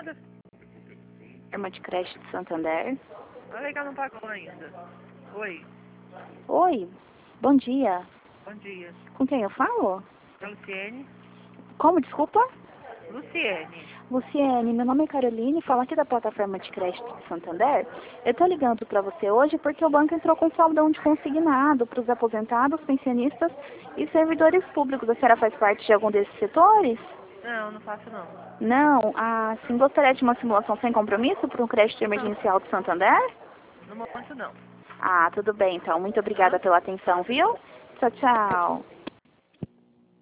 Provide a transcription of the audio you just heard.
chamada? Firma de crédito de Santander. Olha que ela não pagou ainda. Oi, Oi, bom dia. bom dia. Com quem eu falo? É Luciene? Como, desculpa? Luciene. Luciene, meu nome é Caroline, falo aqui da plataforma de crédito de Santander. Eu tô ligando para você hoje porque o banco entrou com saldão de consignado para os aposentados, pensionistas e servidores públicos. A senhora faz parte de algum desses setores? Não, não faço não. Não, sim, gostaria de uma simulação sem compromisso para um crédito emergencial do Santander? No momento não. Tudo bem, então. Muito obrigada pela atenção, viu? Tchau, tchau.